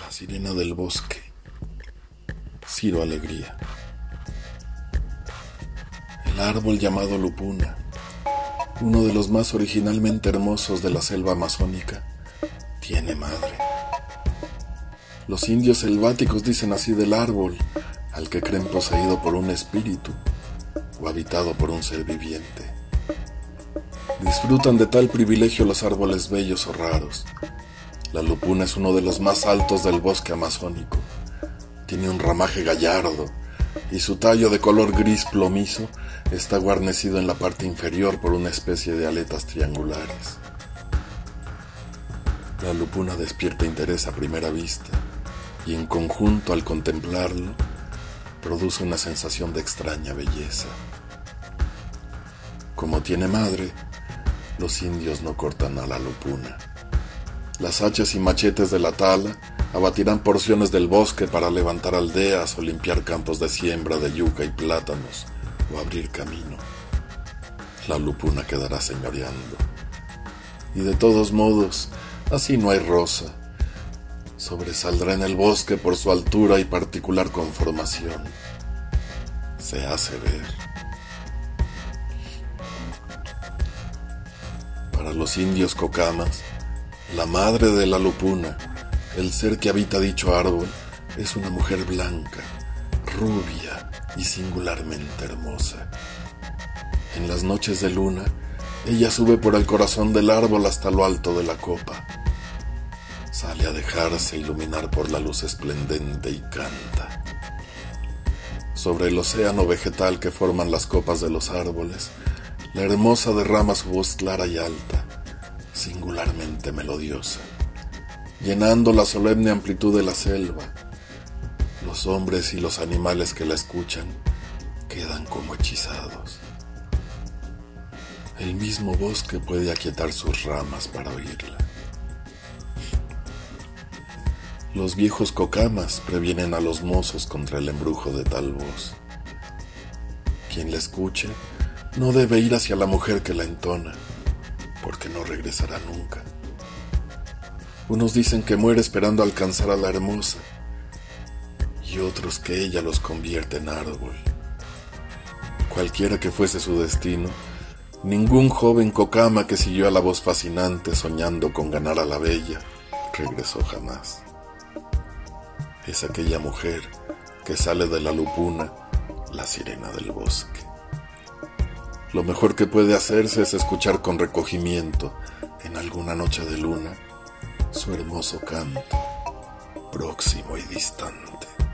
La sirena del bosque. Ciro Alegría. El árbol llamado lupuna, uno de los más originalmente hermosos de la selva amazónica, tiene madre. Los indios selváticos dicen así del árbol, al que creen poseído por un espíritu o habitado por un ser viviente. Disfrutan de tal privilegio los árboles bellos o raros. La lupuna es uno de los más altos del bosque amazónico. Tiene un ramaje gallardo y su tallo de color gris plomizo está guarnecido en la parte inferior por una especie de aletas triangulares. La lupuna despierta interés a primera vista y en conjunto al contemplarlo produce una sensación de extraña belleza. Como tiene madre, los indios no cortan a la lupuna. Las hachas y machetes de la tala abatirán porciones del bosque para levantar aldeas o limpiar campos de siembra de yuca y plátanos o abrir camino. La lupuna quedará señoreando. Y de todos modos, así no hay rosa. Sobresaldrá en el bosque por su altura y particular conformación. Se hace ver. Para los indios cocamas, la madre de la lupuna, el ser que habita dicho árbol, es una mujer blanca, rubia y singularmente hermosa. En las noches de luna, ella sube por el corazón del árbol hasta lo alto de la copa. Sale a dejarse iluminar por la luz esplendente y canta. Sobre el océano vegetal que forman las copas de los árboles, la hermosa derrama su voz clara y alta, singularmente melodiosa, llenando la solemne amplitud de la selva. Los hombres y los animales que la escuchan quedan como hechizados. El mismo bosque puede aquietar sus ramas para oírla. Los viejos cocamas previenen a los mozos contra el embrujo de tal voz. Quien la escuche no debe ir hacia la mujer que la entona, porque no regresará nunca. Unos dicen que muere esperando alcanzar a la hermosa, y otros que ella los convierte en árbol. Cualquiera que fuese su destino, ningún joven cocama que siguió a la voz fascinante soñando con ganar a la bella, regresó jamás. Es aquella mujer que sale de la lupuna, la sirena del bosque. Lo mejor que puede hacerse es escuchar con recogimiento, en alguna noche de luna, su hermoso canto, próximo y distante.